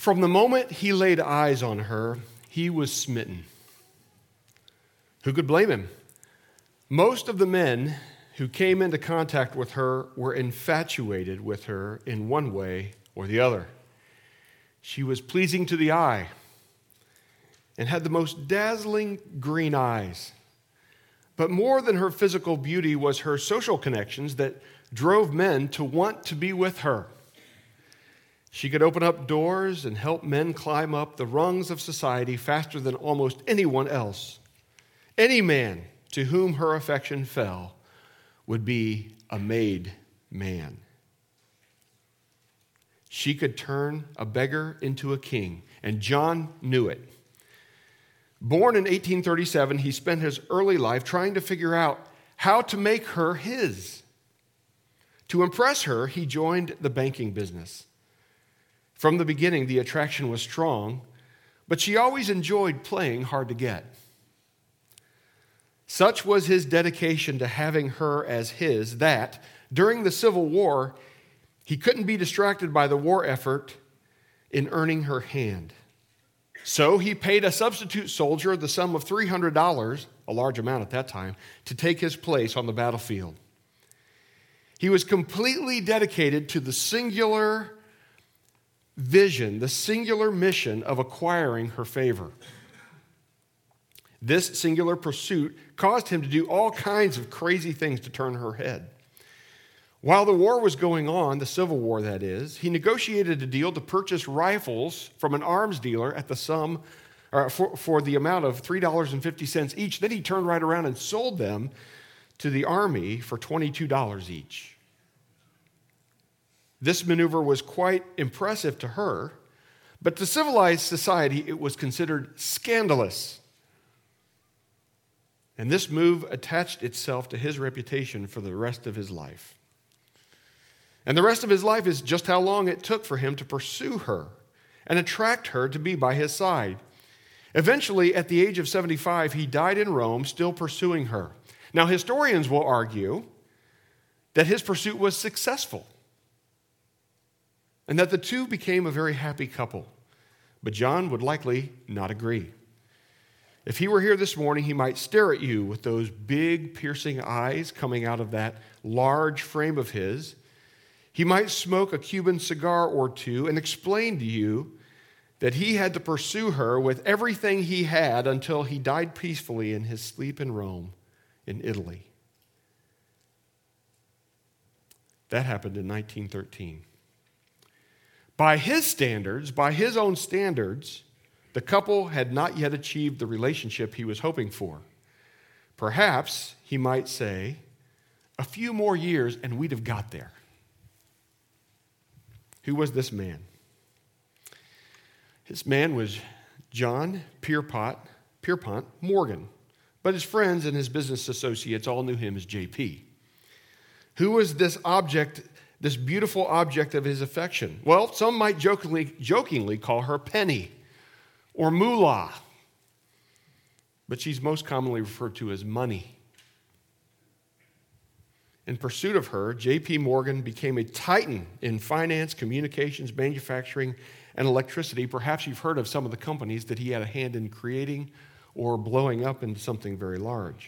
From the moment he laid eyes on her, he was smitten. Who could blame him? Most of the men who came into contact with her were infatuated with her in one way or the other. She was pleasing to the eye and had the most dazzling green eyes. But more than her physical beauty was her social connections that drove men to want to be with her. She could open up doors and help men climb up the rungs of society faster than almost anyone else. Any man to whom her affection fell would be a made man. She could turn a beggar into a king, and John knew it. Born in 1837, he spent his early life trying to figure out how to make her his. To impress her, he joined the banking business. From the beginning, the attraction was strong, but she always enjoyed playing hard to get. Such was his dedication to having her as his that, during the Civil War, he couldn't be distracted by the war effort in earning her hand. So he paid a substitute soldier the sum of $300, a large amount at that time, to take his place on the battlefield. He was completely dedicated to the singular vision, the singular mission of acquiring her favor. This singular pursuit caused him to do all kinds of crazy things to turn her head. While the war was going on, the Civil War that is, he negotiated a deal to purchase rifles from an arms dealer at the sum, for the amount of $3.50 each. Then he turned right around and sold them to the army for $22 each. This maneuver was quite impressive to her, but to civilized society it was considered scandalous. And this move attached itself to his reputation for the rest of his life. And the rest of his life is just how long it took for him to pursue her and attract her to be by his side. Eventually, at the age of 75, he died in Rome, still pursuing her. Now, historians will argue that his pursuit was successful and that the two became a very happy couple. But John would likely not agree. If he were here this morning, he might stare at you with those big, piercing eyes coming out of that large frame of his. He might smoke a Cuban cigar or two and explain to you that he had to pursue her with everything he had until he died peacefully in his sleep in Rome, in Italy. That happened in 1913. By his standards, by his own standards, the couple had not yet achieved the relationship he was hoping for. Perhaps, he might say, a few more years and we'd have got there. Who was this man? This man was John Pierpont Morgan, but his friends and his business associates all knew him as JP. Who was this object, this beautiful object of his affection? Well, some might jokingly call her Penny or Moolah, but she's most commonly referred to as Money. In pursuit of her, J.P. Morgan became a titan in finance, communications, manufacturing, and electricity. Perhaps you've heard of some of the companies that he had a hand in creating or blowing up into something very large.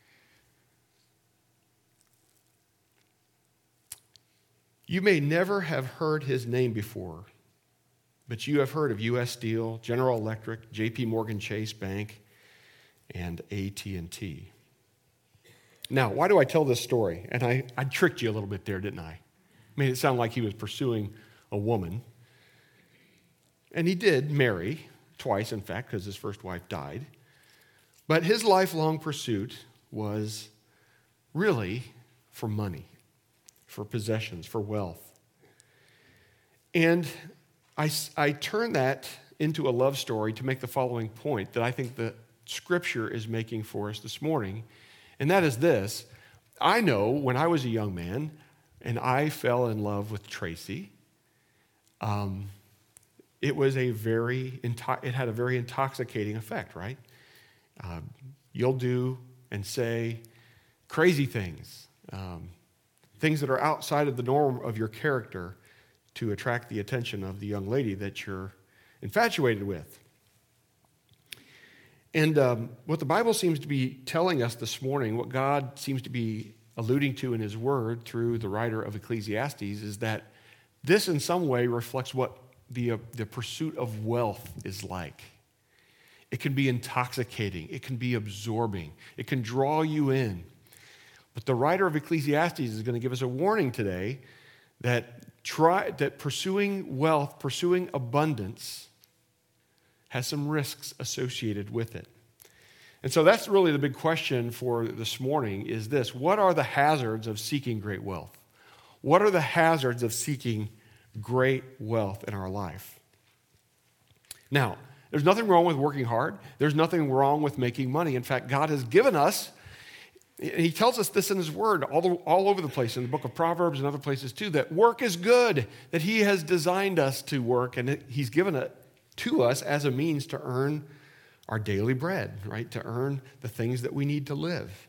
You may never have heard his name before, but you have heard of U.S. Steel, General Electric, J.P. Morgan Chase Bank, and AT&T. Now, why do I tell this story? And I tricked you a little bit there, didn't I? Made it sound like he was pursuing a woman. And he did marry, twice in fact, because his first wife died. But his lifelong pursuit was really for money, for possessions, for wealth. And I turn that into a love story to make the following point that I think the Scripture is making for us this morning. And that is this. I know when I was a young man and I fell in love with Tracy, it had a very intoxicating effect, right? You'll do and say crazy things, things that are outside of the norm of your character to attract the attention of the young lady that you're infatuated with. And what the Bible seems to be telling us this morning, what God seems to be alluding to in his word through the writer of Ecclesiastes, is that this in some way reflects what the pursuit of wealth is like. It can be intoxicating. It can be absorbing. It can draw you in. But the writer of Ecclesiastes is going to give us a warning today that pursuing wealth, pursuing abundance, has some risks associated with it. And so that's really the big question for this morning is this: what are the hazards of seeking great wealth? What are the hazards of seeking great wealth in our life? Now, there's nothing wrong with working hard. There's nothing wrong with making money. In fact, God has given us, and he tells us this in his word all over the place, in the book of Proverbs and other places too, that work is good, that he has designed us to work, and he's given it to us as a means to earn our daily bread, right? To earn the things that we need to live.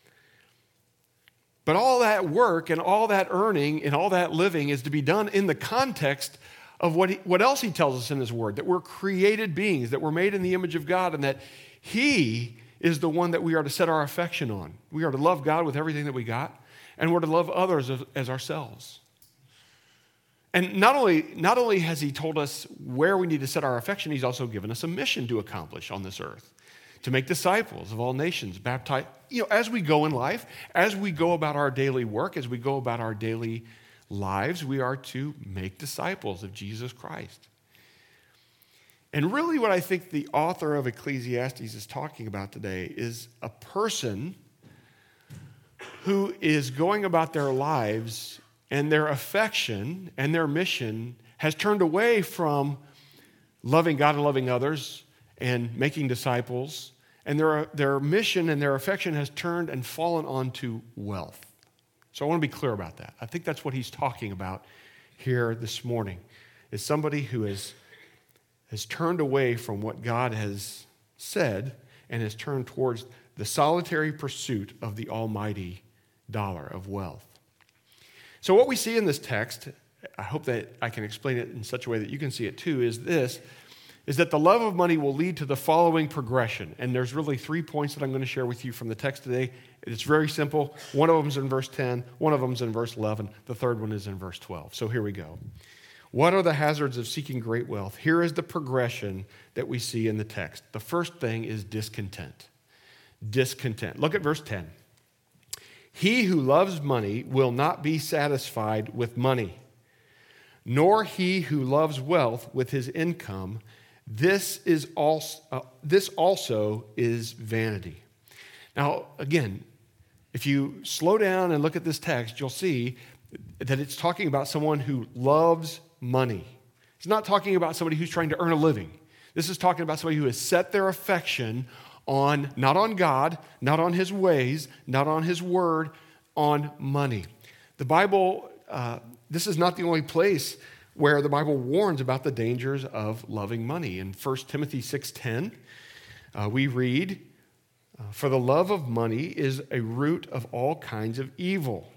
But all that work and all that earning and all that living is to be done in the context of what else he tells us in his word, that we're created beings, that we're made in the image of God, and that he is the one that we are to set our affection on. We are to love God with everything that we got, and we're to love others as ourselves. And not only has he told us where we need to set our affection, he's also given us a mission to accomplish on this earth, to make disciples of all nations, baptize, as we go in life, as we go about our daily work, as we go about our daily lives, we are to make disciples of Jesus Christ. And really what I think the author of Ecclesiastes is talking about today is a person who is going about their lives and their affection and their mission has turned away from loving God and loving others and making disciples, and their mission and their affection has turned and fallen onto wealth. So I want to be clear about that. I think that's what he's talking about here this morning, is somebody who has turned away from what God has said and has turned towards the solitary pursuit of the almighty dollar of wealth. So what we see in this text, I hope that I can explain it in such a way that you can see it too, is that the love of money will lead to the following progression. And there's really 3 points that I'm going to share with you from the text today. It's very simple. One of them is in verse 10. One of them is in verse 11. The third one is in verse 12. So here we go. What are the hazards of seeking great wealth? Here is the progression that we see in the text. The first thing is discontent. Discontent. Look at verse 10. He who loves money will not be satisfied with money, nor he who loves wealth with his income. This also is vanity. Now, again, if you slow down and look at this text, you'll see that it's talking about someone who loves money. It's not talking about somebody who's trying to earn a living. This is talking about somebody who has set their affection on, not on God, not on his ways, not on his word, on money. The Bible, this is not the only place where the Bible warns about the dangers of loving money. In 1 Timothy 6:10, we read, "For the love of money is a root of all kinds of evil."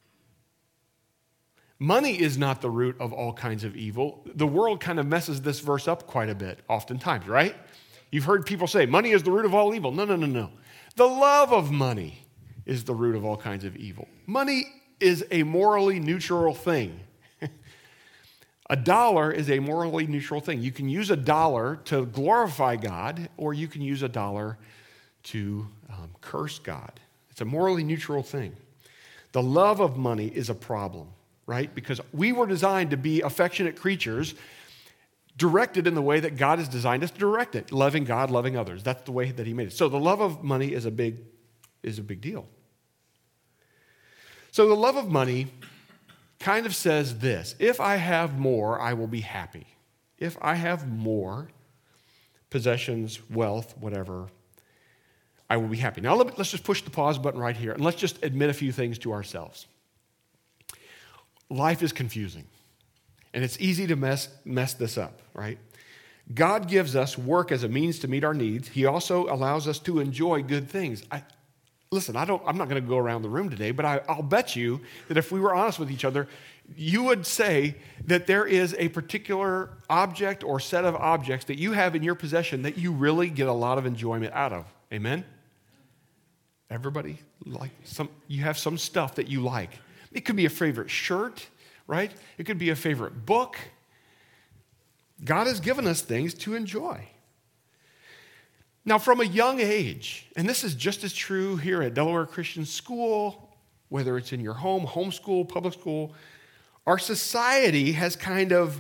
Money is not the root of all kinds of evil. The world kind of messes this verse up quite a bit, oftentimes, right? You've heard people say, money is the root of all evil. No. The love of money is the root of all kinds of evil. Money is a morally neutral thing. A dollar is a morally neutral thing. You can use a dollar to glorify God, or you can use a dollar to curse God. It's a morally neutral thing. The love of money is a problem, right? Because we were designed to be affectionate creatures, directed in the way that God has designed us to direct it, loving God, loving others. That's the way that he made it. So the love of money is a big deal. So the love of money kind of says this: if I have more, I will be happy. If I have more possessions, wealth, whatever, I will be happy. Now let's just push the pause button right here, and let's just admit a few things to ourselves. Life is confusing, and it's easy to mess this up, right? God gives us work as a means to meet our needs. He also allows us to enjoy good things. Listen, I'm not going to go around the room today, but I'll bet you that if we were honest with each other, you would say that there is a particular object or set of objects that you have in your possession that you really get a lot of enjoyment out of. Amen? Everybody, you have some stuff that you like. It could be a favorite shirt, right? It could be a favorite book. God has given us things to enjoy. Now, from a young age, and this is just as true here at Delaware Christian School, whether it's in your home, homeschool, public school, our society has kind of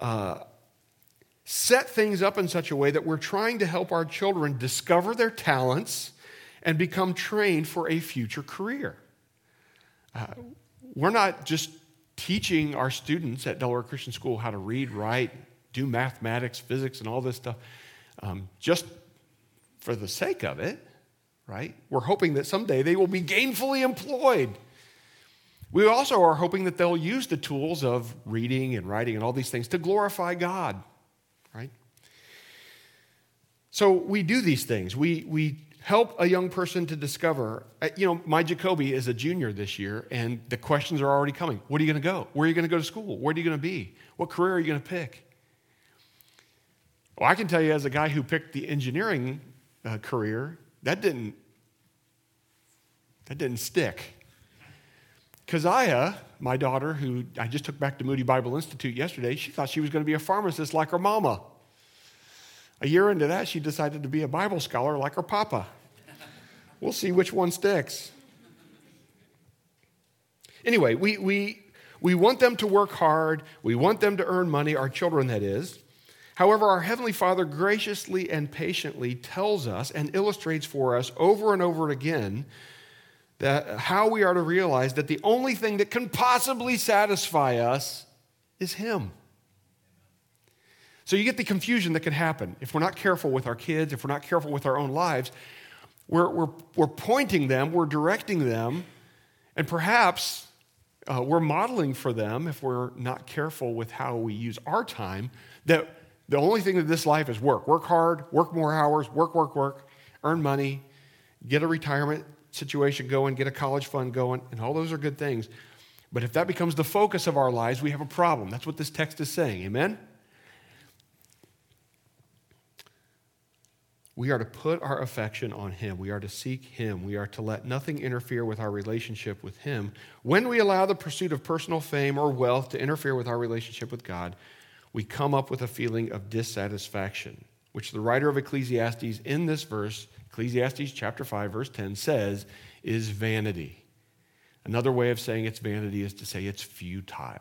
set things up in such a way that we're trying to help our children discover their talents and become trained for a future career. We're not just teaching our students at Delaware Christian School how to read, write, do mathematics, physics, and all this stuff just for the sake of it, right? We're hoping that someday they will be gainfully employed. We also are hoping that they'll use the tools of reading and writing and all these things to glorify God, right? So we do these things. We help a young person to discover. My Jacoby is a junior this year, and the questions are already coming. What are you going to go? Where are you going to go to school? Where are you going to be? What career are you going to pick? Well, I can tell you as a guy who picked the engineering career, that didn't stick. Keziah, my daughter, who I just took back to Moody Bible Institute yesterday, she thought she was going to be a pharmacist like her mama. A year into that, she decided to be a Bible scholar like her papa. We'll see which one sticks. Anyway, we want them to work hard. We want them to earn money, our children, that is. However, our Heavenly Father graciously and patiently tells us and illustrates for us over and over again that how we are to realize that the only thing that can possibly satisfy us is Him. So you get the confusion that can happen if we're not careful with our kids, if we're not careful with our own lives. We're pointing them, we're directing them, and perhaps we're modeling for them, if we're not careful with how we use our time, that the only thing in this life is work. Work hard, work more hours, work, earn money, get a retirement situation going, get a college fund going, and all those are good things. But if that becomes the focus of our lives, we have a problem. That's what this text is saying. Amen? We are to put our affection on Him. We are to seek Him. We are to let nothing interfere with our relationship with Him. When we allow the pursuit of personal fame or wealth to interfere with our relationship with God, we come up with a feeling of dissatisfaction, which the writer of Ecclesiastes in this verse, Ecclesiastes chapter 5, verse 10, says is vanity. Another way of saying it's vanity is to say it's futile.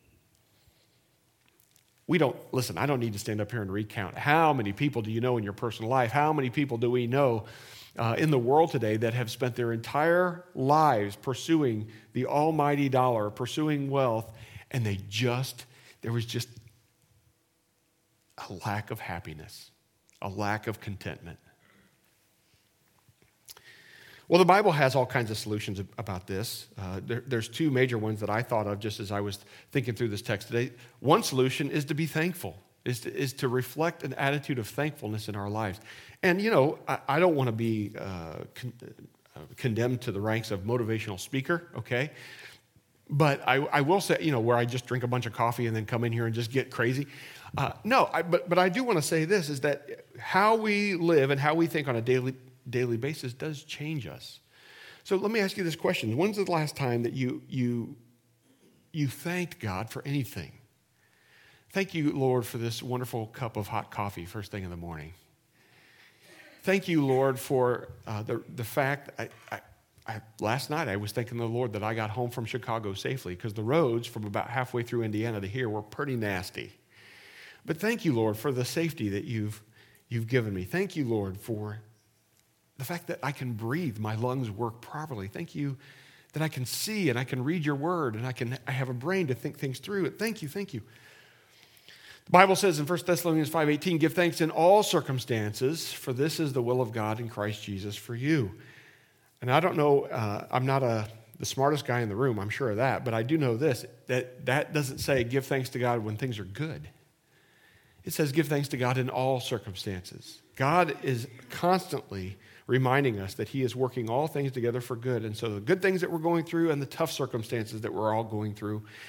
I don't need to stand up here and recount how many people do you know in your personal life, how many people do we know in the world today that have spent their entire lives pursuing the almighty dollar, pursuing wealth, and there was just a lack of happiness, a lack of contentment. Well, the Bible has all kinds of solutions about this. There's two major ones that I thought of just as I was thinking through this text today. One solution is to be thankful, is to reflect an attitude of thankfulness in our lives. And, I don't want to be condemned to the ranks of motivational speaker, okay? But I will say, where I just drink a bunch of coffee and then come in here and just get crazy. But I do want to say this, is that how we live and how we think on a daily basis does change us. So let me ask you this question. When's the last time that you thanked God for anything? Thank you, Lord, for this wonderful cup of hot coffee first thing in the morning. Thank you, Lord, for the fact last night I was thanking the Lord that I got home from Chicago safely, because the roads from about halfway through Indiana to here were pretty nasty. But thank you, Lord, for the safety that you've given me. Thank you, Lord, for the fact that I can breathe, my lungs work properly. Thank you that I can see and I can read your word and I have a brain to think things through. Thank you. The Bible says in 1 Thessalonians 5:18, give thanks in all circumstances, for this is the will of God in Christ Jesus for you. And I don't know, I'm not the smartest guy in the room, I'm sure of that, but I do know this, that doesn't say give thanks to God when things are good. It says give thanks to God in all circumstances. God is constantly reminding us that He is working all things together for good. And so the good things that we're going through and the tough circumstances that we're all going through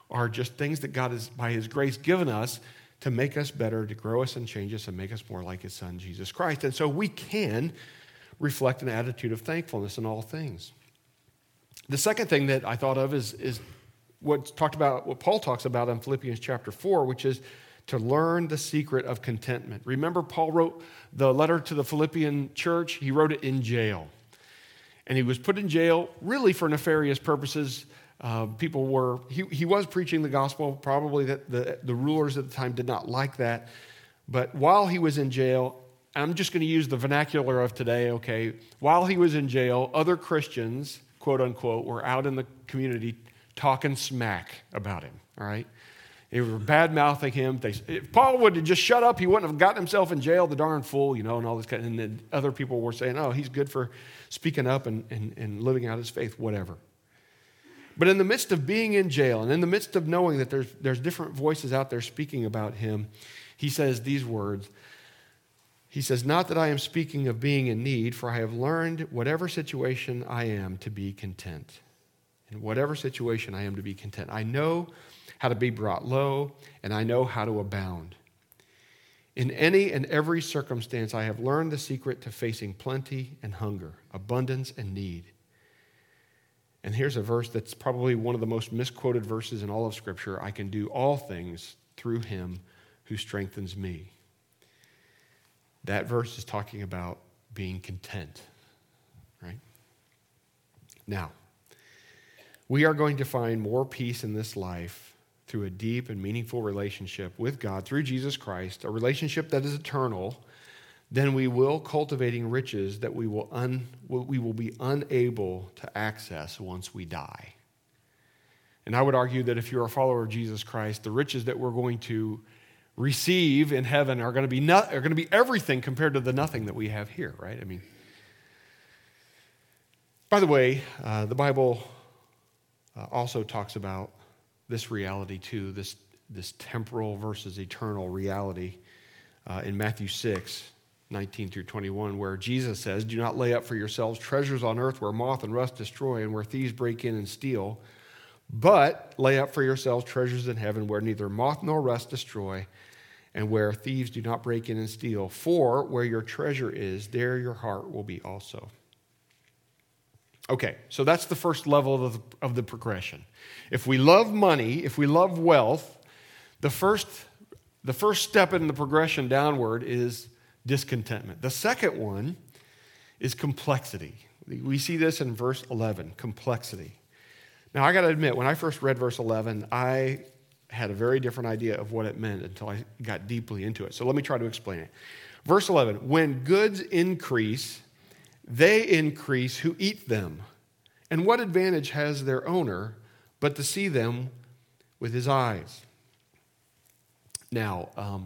are just things that God has, by his grace, given us to make us better, to grow us and change us and make us more like his son, Jesus Christ. And so we can reflect an attitude of thankfulness in all things. The second thing that I thought of is what Paul talks about in Philippians chapter 4, which is to learn the secret of contentment. Remember, Paul wrote the letter to the Philippian church. He wrote it in jail. And he was put in jail really for nefarious purposes. He was preaching the gospel. Probably that the rulers at the time did not like that. But while he was in jail, I'm just going to use the vernacular of today, okay? While he was in jail, other Christians, quote unquote, were out in the community talking smack about him, all right? They were bad-mouthing him. If Paul would have just shut up, he wouldn't have gotten himself in jail, the darn fool, and all this kind of, and then other people were saying, oh, he's good for speaking up and living out his faith, whatever. But in the midst of being in jail and in the midst of knowing that there's different voices out there speaking about him, he says these words. He says, not that I am speaking of being in need, for I have learned whatever situation I am to be content. In whatever situation I am to be content. I know how to be brought low, and I know how to abound. In any and every circumstance, I have learned the secret to facing plenty and hunger, abundance and need. And here's a verse that's probably one of the most misquoted verses in all of Scripture. I can do all things through him who strengthens me. That verse is talking about being content, right? Now, we are going to find more peace in this life through a deep and meaningful relationship with God through Jesus Christ, a relationship that is eternal, than we will cultivating riches that we will be unable to access once we die. And I would argue that if you're a follower of Jesus Christ, the riches that we're going to receive in heaven are going to be everything compared to the nothing that we have here, right? I mean, by the way, the Bible also talks about this reality too, this temporal versus eternal reality in Matthew 6:19 through 21, where Jesus says, do not lay up for yourselves treasures on earth where moth and rust destroy and where thieves break in and steal, but lay up for yourselves treasures in heaven where neither moth nor rust destroy and where thieves do not break in and steal. For where your treasure is, there your heart will be also. Okay, so that's the first level of the progression. If we love money, if we love wealth, the first step in the progression downward is discontentment. The second one is complexity. We see this in verse 11, complexity. Now, I got to admit, when I first read verse 11, I had a very different idea of what it meant until I got deeply into it. So let me try to explain it. Verse 11, when goods increase, they increase who eat them. And what advantage has their owner but to see them with his eyes? Now,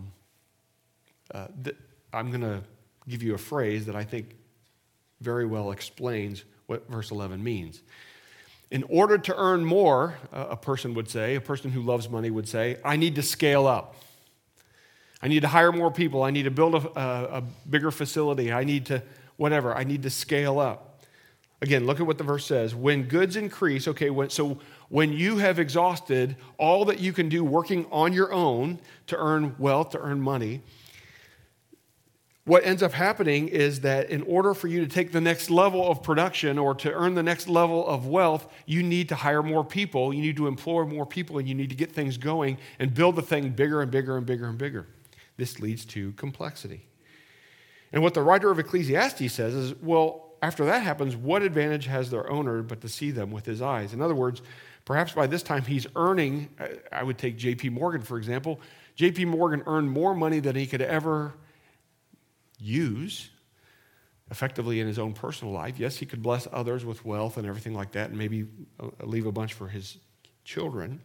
I'm going to give you a phrase that I think very well explains what verse 11 means. In order to earn more, a person who loves money would say, I need to scale up. I need to hire more people. I need to build a bigger facility. I need to scale up. Again, look at what the verse says. When goods increase, when you have exhausted all that you can do working on your own to earn wealth, to earn money, what ends up happening is that in order for you to take the next level of production or to earn the next level of wealth, you need to hire more people, you need to employ more people, and you need to get things going and build the thing bigger and bigger and bigger and bigger. This leads to complexity. And what the writer of Ecclesiastes says is, well, after that happens, what advantage has their owner but to see them with his eyes? In other words, perhaps by this time he's earning, I would take J.P. Morgan, for example. J.P. Morgan earned more money than he could ever use effectively in his own personal life. Yes, he could bless others with wealth and everything like that and maybe leave a bunch for his children.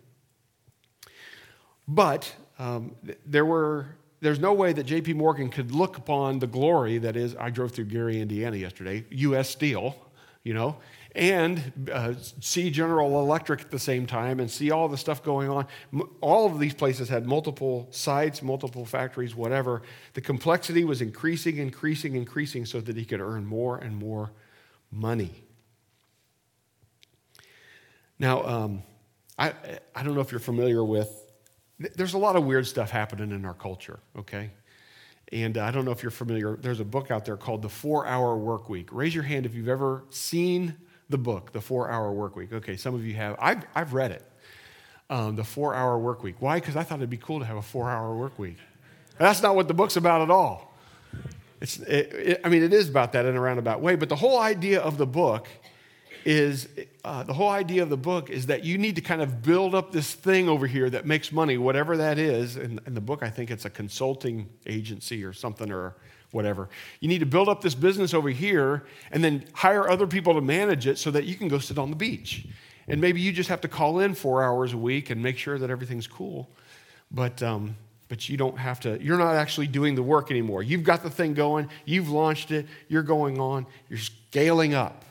But there's no way that J.P. Morgan could look upon the glory that is, I drove through Gary, Indiana yesterday, U.S. Steel, and see General Electric at the same time and see all the stuff going on. All of these places had multiple sites, multiple factories, whatever. The complexity was increasing so that he could earn more and more money. Now, I don't know if you're familiar with, there's a lot of weird stuff happening in our culture, okay? And I don't know if you're familiar, there's a book out there called The 4-Hour Workweek. Raise your hand if you've ever seen the book, The 4-Hour Workweek. Okay, some of you have. I've read it, The 4-Hour Workweek. Why? Because I thought it'd be cool to have a 4-hour workweek. That's not what the book's about at all. It is about that in a roundabout way, but the whole idea of the book is that you need to kind of build up this thing over here that makes money, whatever that is. In the book, I think it's a consulting agency or something or whatever. You need to build up this business over here and then hire other people to manage it so that you can go sit on the beach. And maybe you just have to call in 4 hours a week and make sure that everything's cool. But you don't have to, you're not actually doing the work anymore. You've got the thing going, you've launched it, you're going on, you're scaling up.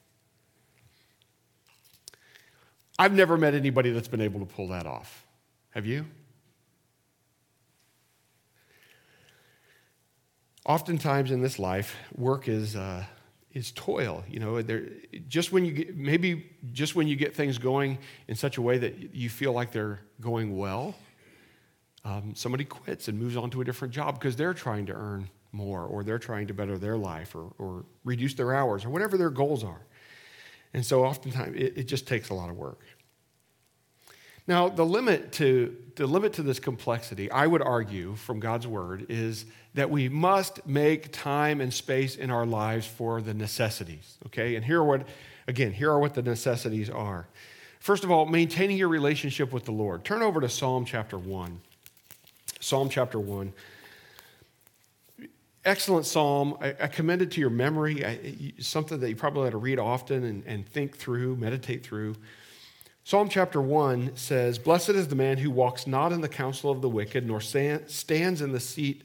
I've never met anybody that's been able to pull that off. Have you? Oftentimes in this life, work is toil. You know, just when you get things going in such a way that you feel like they're going well, somebody quits and moves on to a different job because they're trying to earn more, or they're trying to better their life, or reduce their hours, or whatever their goals are. And so oftentimes it just takes a lot of work. Now, the limit to this complexity, I would argue from God's word, is that we must make time and space in our lives for the necessities, okay? And here are what the necessities are. First of all, maintaining your relationship with the Lord. Turn over to Psalm chapter 1. Psalm chapter 1. Excellent psalm. I commend it to your memory. Something that you probably ought to read often and think through, meditate through. Psalm chapter 1 says, "Blessed is the man who walks not in the counsel of the wicked, nor stands in the seat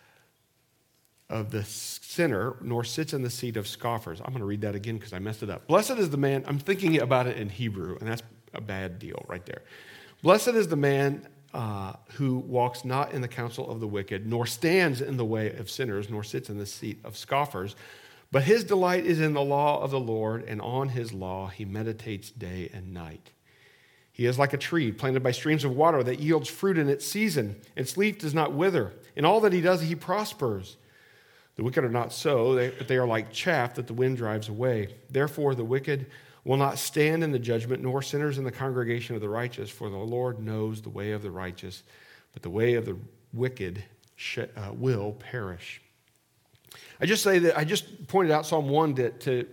of the sinner, nor sits in the seat of scoffers." I'm going to read that again because I messed it up. Blessed is the man, I'm thinking about it in Hebrew, and that's a bad deal right there. Blessed is the man who walks not in the counsel of the wicked, nor stands in the way of sinners, nor sits in the seat of scoffers. But his delight is in the law of the Lord, and on his law he meditates day and night. He is like a tree planted by streams of water that yields fruit in its season. Its leaf does not wither. In all that he does, he prospers. The wicked are not so, but they are like chaff that the wind drives away. Therefore, the wicked will not stand in the judgment, nor sinners in the congregation of the righteous. For the Lord knows the way of the righteous, but the way of the wicked will perish. I just pointed out Psalm 1 to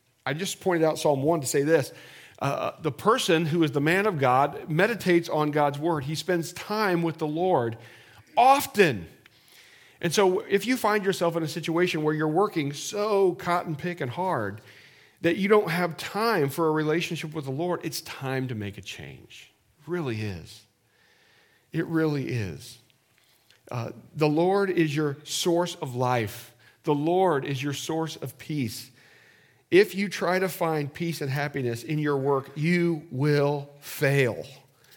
say this. The person who is the man of God meditates on God's word. He spends time with the Lord often. And so if you find yourself in a situation where you're working so cotton picking hard that you don't have time for a relationship with the Lord, it's time to make a change. It really is. It really is. The Lord is your source of life. The Lord is your source of peace. If you try to find peace and happiness in your work, you will fail.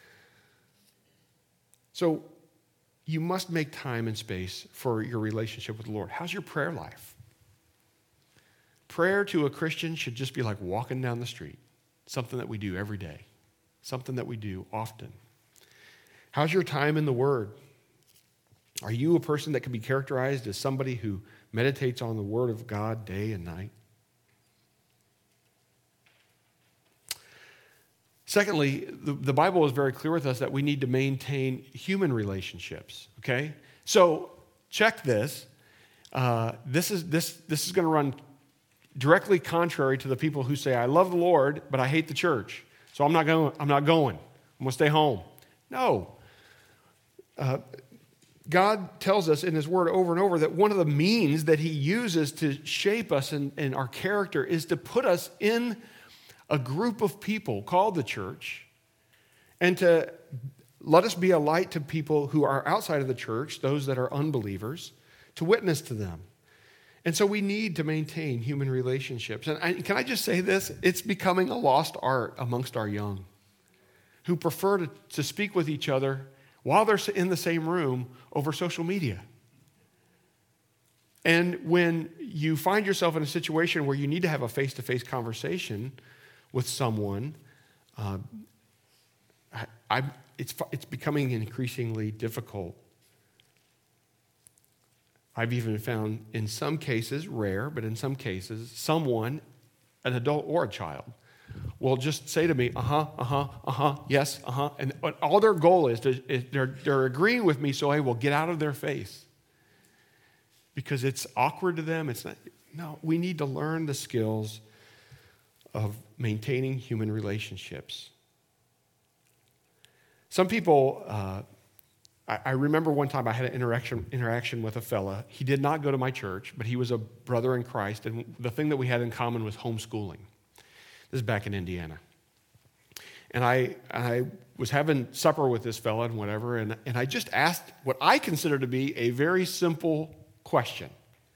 So you must make time and space for your relationship with the Lord. How's your prayer life? Prayer to a Christian should just be like walking down the street, something that we do every day, something that we do often. How's your time in the Word? Are you a person that can be characterized as somebody who meditates on the Word of God day and night? Secondly, the Bible is very clear with us that we need to maintain human relationships, okay? So check this. This is going to run directly contrary to the people who say, I love the Lord, but I hate the church. So I'm not going. I'm going to stay home. No. God tells us in his word over and over that one of the means that he uses to shape us and our character is to put us in a group of people called the church, and to let us be a light to people who are outside of the church, those that are unbelievers, to witness to them. And so we need to maintain human relationships. And can I just say this? It's becoming a lost art amongst our young, who prefer to speak with each other while they're in the same room over social media. And when you find yourself in a situation where you need to have a face-to-face conversation with someone, it's becoming increasingly difficult. I've even found, in some cases, rare, but in some cases, someone, an adult or a child, will just say to me, yes, and all their goal is they're agreeing with me so I will get out of their face. Because it's awkward to them. It's not. No, we need to learn the skills of maintaining human relationships. Some people, I remember one time I had an interaction with a fella. He did not go to my church, but he was a brother in Christ, and the thing that we had in common was homeschooling. This is back in Indiana. And I was having supper with this fella and whatever, and I just asked what I consider to be a very simple question.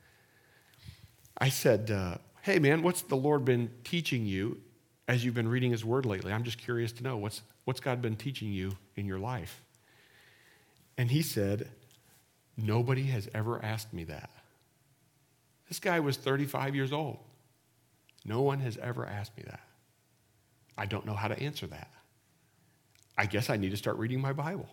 I said, hey man, what's the Lord been teaching you as you've been reading his word lately? I'm just curious to know, what's God been teaching you in your life? And he said, nobody has ever asked me that. This guy was 35 years old. No one has ever asked me that. I don't know how to answer that. I guess I need to start reading my Bible.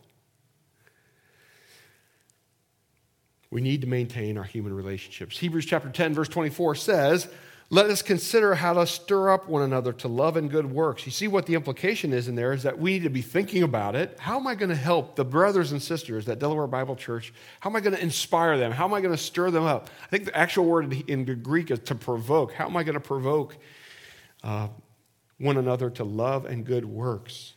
We need to maintain our human relationships. Hebrews chapter 10, verse 24 says, let us consider how to stir up one another to love and good works. You see what the implication is in there is that we need to be thinking about it. How am I going to help the brothers and sisters at Delaware Bible Church? How am I going to inspire them? How am I going to stir them up? I think the actual word in the Greek is to provoke. How am I going to provoke one another to love and good works?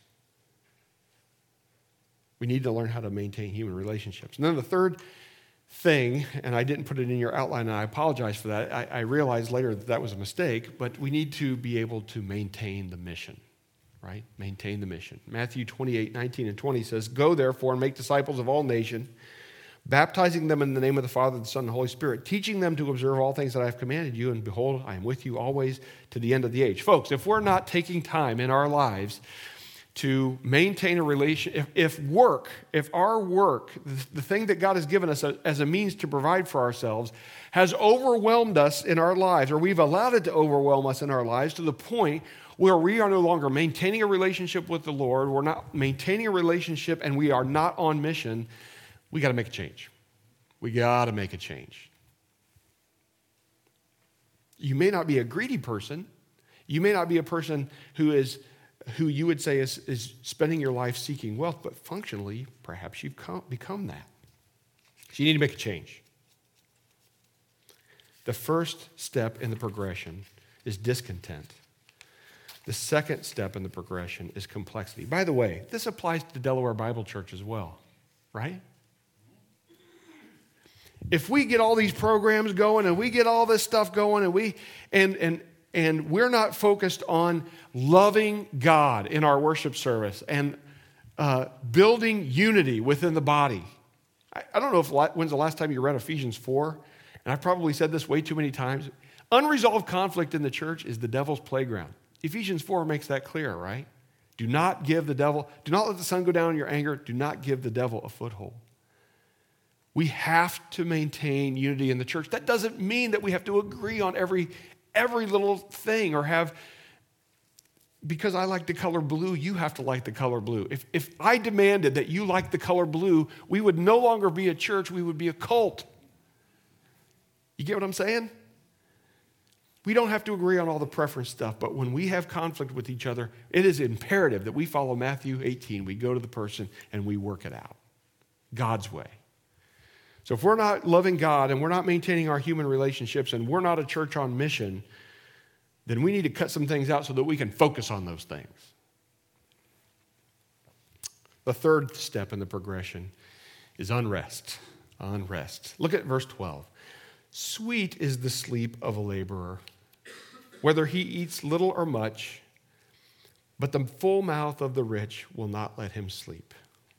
We need to learn how to maintain human relationships. And then the third thing, and I didn't put it in your outline, and I apologize for that. I realized later that was a mistake, but we need to be able to maintain the mission, right? Maintain the mission. Matthew 28, 19 and 20 says, go therefore and make disciples of all nations, baptizing them in the name of the Father, the Son, and the Holy Spirit, teaching them to observe all things that I have commanded you, and behold, I am with you always to the end of the age. Folks, if we're not taking time in our lives to maintain a relation, if our work, the thing that God has given us as a means to provide for ourselves, has overwhelmed us in our lives, or we've allowed it to overwhelm us in our lives to the point where we are no longer maintaining a relationship with the Lord, we're not maintaining a relationship, and we are not on mission, we got to make a change. We got to make a change. You may not be a greedy person. You may not be a person who you would say is spending your life seeking wealth, but functionally, perhaps you've become that. So you need to make a change. The first step in the progression is discontent. The second step in the progression is complexity. By the way, this applies to Delaware Bible Church as well, right? If we get all these programs going and we get all this stuff going and we're not focused on loving God in our worship service and building unity within the body. I don't know when's the last time you read Ephesians 4, and I've probably said this way too many times. Unresolved conflict in the church is the devil's playground. Ephesians 4 makes that clear, right? Do not let the sun go down in your anger. Do not give the devil a foothold. We have to maintain unity in the church. That doesn't mean that we have to agree on every little thing or have, because I like the color blue, you have to like the color blue. If I demanded that you like the color blue, we would no longer be a church, we would be a cult. You get what I'm saying? We don't have to agree on all the preference stuff, but when we have conflict with each other, it is imperative that we follow Matthew 18. We go to the person and we work it out God's way. So if we're not loving God and we're not maintaining our human relationships and we're not a church on mission, then we need to cut some things out so that we can focus on those things. The third step in the progression is unrest. Unrest. Look at verse 12. Sweet is the sleep of a laborer, whether he eats little or much, but the full mouth of the rich will not let him sleep.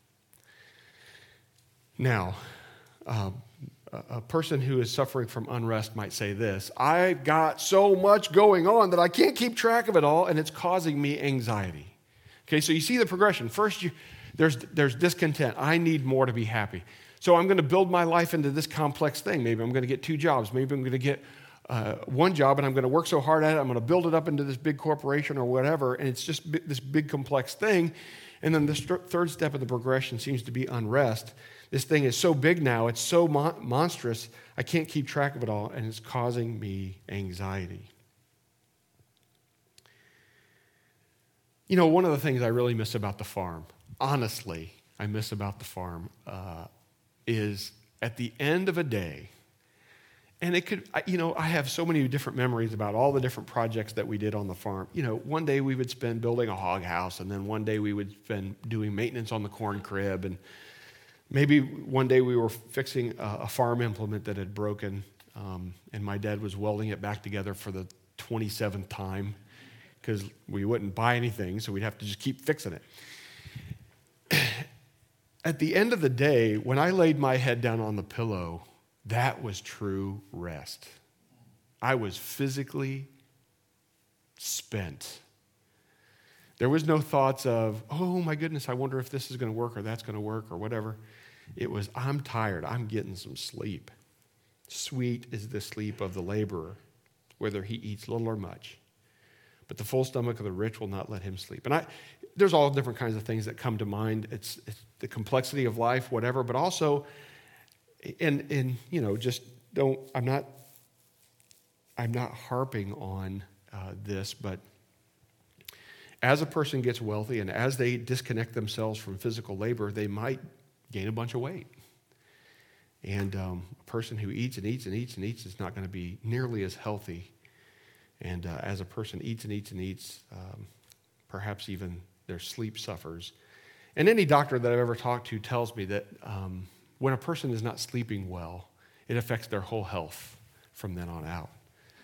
Now, a person who is suffering from unrest might say this: I've got so much going on that I can't keep track of it all, and it's causing me anxiety. Okay, so you see the progression. First, there's discontent. I need more to be happy. So I'm going to build my life into this complex thing. Maybe I'm going to get 2 jobs. Maybe I'm going to get 1 job, and I'm going to work so hard at it, I'm going to build it up into this big corporation or whatever, and it's just this big complex thing. And then the third step of the progression seems to be unrest. This thing is so big now, it's so monstrous, I can't keep track of it all, and it's causing me anxiety. You know, one of the things I really miss about the farm, honestly, I miss about the farm, is at the end of a day, and it could, you know, I have so many different memories about all the different projects that we did on the farm. You know, one day we would spend building a hog house, and then one day we would spend doing maintenance on the corn crib, and maybe one day we were fixing a farm implement that had broken, and my dad was welding it back together for the 27th time because we wouldn't buy anything, so we'd have to just keep fixing it. At the end of the day, when I laid my head down on the pillow, that was true rest. I was physically spent. There was no thoughts of, oh my goodness, I wonder if this is going to work or that's going to work or whatever. It was, I'm tired, I'm getting some sleep. Sweet is the sleep of the laborer, whether he eats little or much. But the full stomach of the rich will not let him sleep. And there's all different kinds of things that come to mind. It's the complexity of life, whatever, but also, and you know, just don't, I'm not harping on this, but as a person gets wealthy and as they disconnect themselves from physical labor, they might gain a bunch of weight. And a person who eats and eats and eats and eats is not going to be nearly as healthy. And as a person eats and eats and eats, perhaps even their sleep suffers. And any doctor that I've ever talked to tells me that when a person is not sleeping well, it affects their whole health from then on out.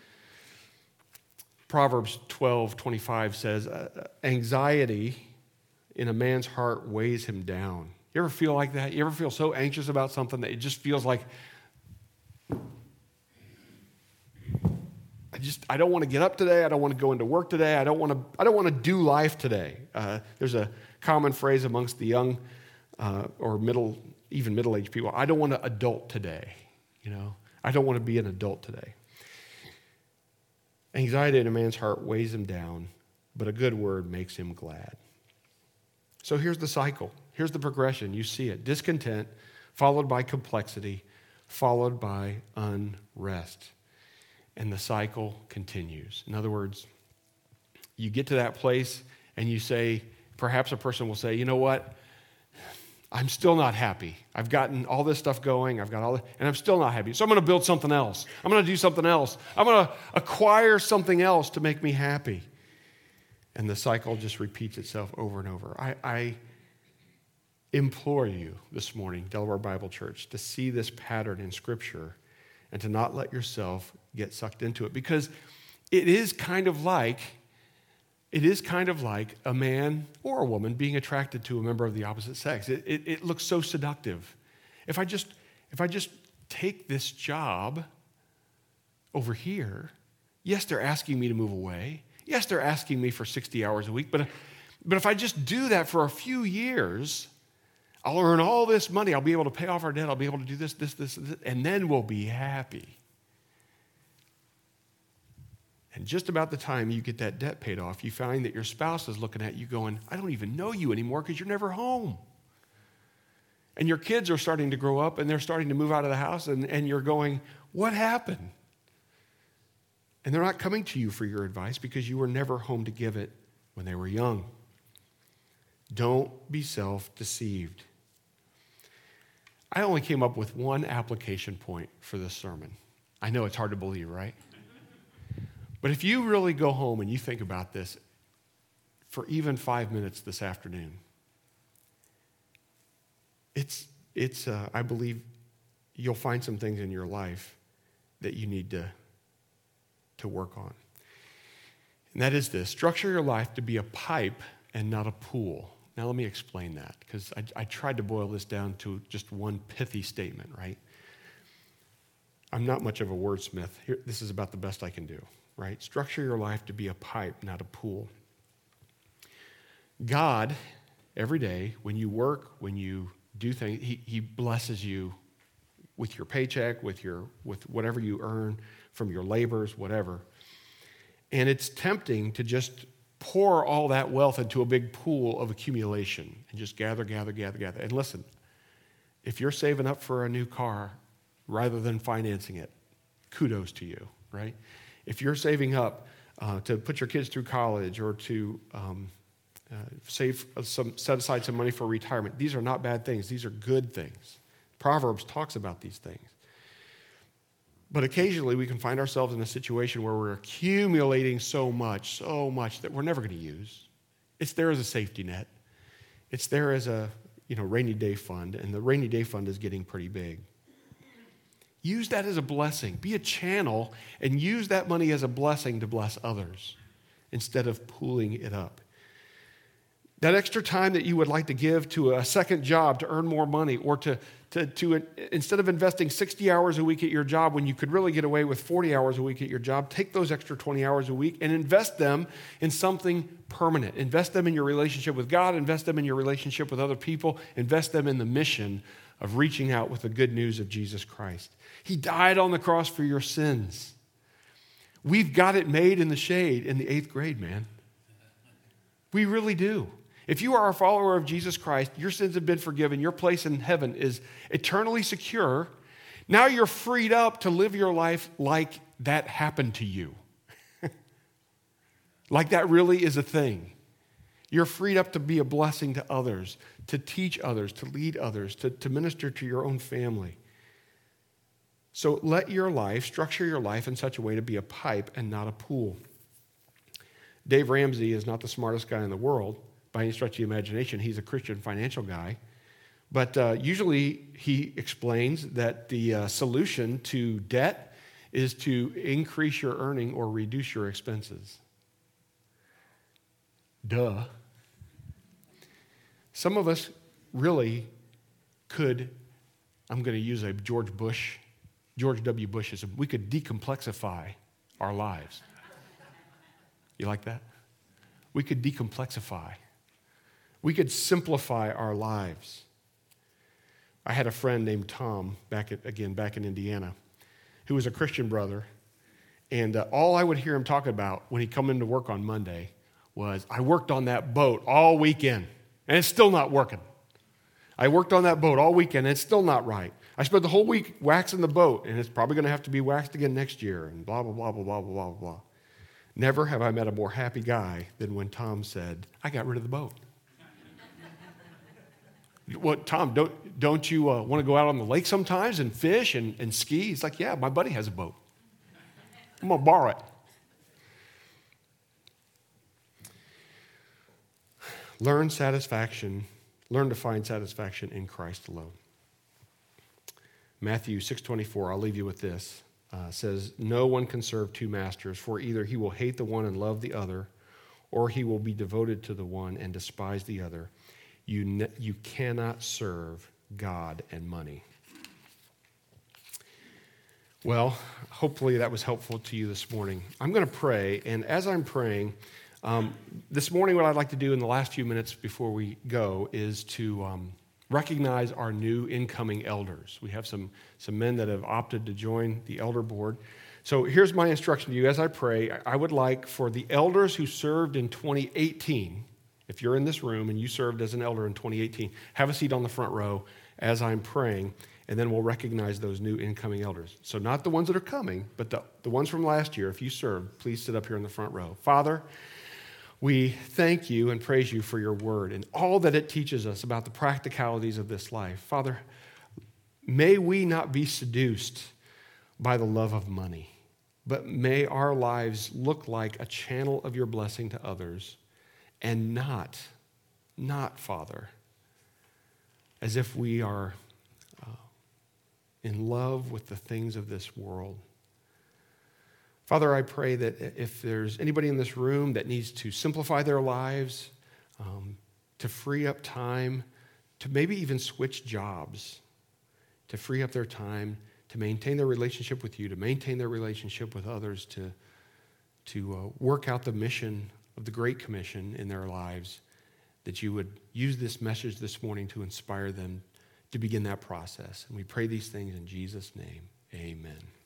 Proverbs 12:25 says, anxiety in a man's heart weighs him down. You ever feel like that? You ever feel so anxious about something that it just feels like, I don't want to get up today. I don't want to go into work today. I don't want to do life today. There's a common phrase amongst the young or even middle-aged people. I don't want to adult today. You know, I don't want to be an adult today. Anxiety in a man's heart weighs him down, but a good word makes him glad. So here's the cycle. Here's the progression. You see it. Discontent, followed by complexity, followed by unrest. And the cycle continues. In other words, you get to that place and you say, perhaps a person will say, you know what? I'm still not happy. I've gotten all this stuff going. I've got all this, and I'm still not happy. So I'm going to build something else. I'm going to do something else. I'm going to acquire something else to make me happy. And the cycle just repeats itself over and over. I implore you this morning, Delaware Bible Church, to see this pattern in Scripture and to not let yourself get sucked into it, because it is kind of like a man or a woman being attracted to a member of the opposite sex. It looks so seductive. If I just take this job over here, yes, they're asking me to move away. Yes, they're asking me for 60 hours a week, but if I just do that for a few years, I'll earn all this money. I'll be able to pay off our debt. I'll be able to do this, and then we'll be happy. And just about the time you get that debt paid off, you find that your spouse is looking at you going, I don't even know you anymore because you're never home. And your kids are starting to grow up and they're starting to move out of the house, and you're going, what happened? And they're not coming to you for your advice because you were never home to give it when they were young. Don't be self-deceived. I only came up with one application point for this sermon. I know it's hard to believe, right? But if you really go home and you think about this for even 5 minutes this afternoon, I believe you'll find some things in your life that you need to work on. And that is this: structure your life to be a pipe and not a pool. Now let me explain that, because I tried to boil this down to just one pithy statement, right? I'm not much of a wordsmith. Here, this is about the best I can do, right? Structure your life to be a pipe, not a pool. God, every day, when you work, when you do things, He blesses you with your paycheck, with whatever you earn from your labors, whatever. And it's tempting to just pour all that wealth into a big pool of accumulation and just gather. And listen, if you're saving up for a new car rather than financing it, kudos to you, right? If you're saving up to put your kids through college or to set aside some money for retirement, these are not bad things. These are good things. Proverbs talks about these things. But occasionally we can find ourselves in a situation where we're accumulating so much that we're never going to use. It's there as a safety net. It's there as a rainy day fund, and the rainy day fund is getting pretty big. Use that as a blessing. Be a channel and use that money as a blessing to bless others instead of pooling it up. That extra time that you would like to give to a second job to earn more money, or to instead of investing 60 hours a week at your job when you could really get away with 40 hours a week at your job, take those extra 20 hours a week and invest them in something permanent. Invest them in your relationship with God, invest them in your relationship with other people, invest them in the mission of reaching out with the good news of Jesus Christ. He died on the cross for your sins. We've got it made in the shade in the 8th grade, man. We really do. If you are a follower of Jesus Christ, your sins have been forgiven. Your place in heaven is eternally secure. Now you're freed up to live your life like that happened to you. Like that really is a thing. You're freed up to be a blessing to others, to teach others, to lead others, to minister to your own family. So structure your life in such a way to be a pipe and not a pool. Dave Ramsey is not the smartest guy in the world by any stretch of the imagination. He's a Christian financial guy. But usually he explains that the solution to debt is to increase your earning or reduce your expenses. Duh. Some of us really could, I'm going to use a George W. Bushism, we could decomplexify our lives. You like that? We could decomplexify. We could simplify our lives. I had a friend named Tom, back in Indiana, who was a Christian brother, and all I would hear him talk about when he'd come into work on Monday was, I worked on that boat all weekend, and it's still not working. I worked on that boat all weekend, and it's still not right. I spent the whole week waxing the boat, and it's probably going to have to be waxed again next year, and blah, blah, blah, blah, blah, blah, blah, blah. Never have I met a more happy guy than when Tom said, I got rid of the boat. What, Tom, don't you want to go out on the lake sometimes and fish and ski? He's like, yeah, my buddy has a boat. I'm going to borrow it. Learn to find satisfaction in Christ alone. Matthew 6:24, I'll leave you with this, says, no one can serve two masters, for either he will hate the one and love the other, or he will be devoted to the one and despise the other. You cannot serve God and money. Well, hopefully that was helpful to you this morning. I'm going to pray, and as I'm praying, this morning what I'd like to do in the last few minutes before we go is to recognize our new incoming elders. We have some men that have opted to join the elder board. So here's my instruction to you as I pray. I would like for the elders who served in 2018, if you're in this room and you served as an elder in 2018, have a seat on the front row as I'm praying, and then we'll recognize those new incoming elders. So not the ones that are coming, but the ones from last year. If you served, please sit up here in the front row. Father, we thank you and praise you for your word and all that it teaches us about the practicalities of this life. Father, may we not be seduced by the love of money, but may our lives look like a channel of your blessing to others, and not, Father, as if we are in love with the things of this world. Father, I pray that if there's anybody in this room that needs to simplify their lives, to free up time, to maybe even switch jobs, to free up their time, to maintain their relationship with you, to maintain their relationship with others, to work out the mission of the Great Commission in their lives, that you would use this message this morning to inspire them to begin that process. And we pray these things in Jesus' name. Amen.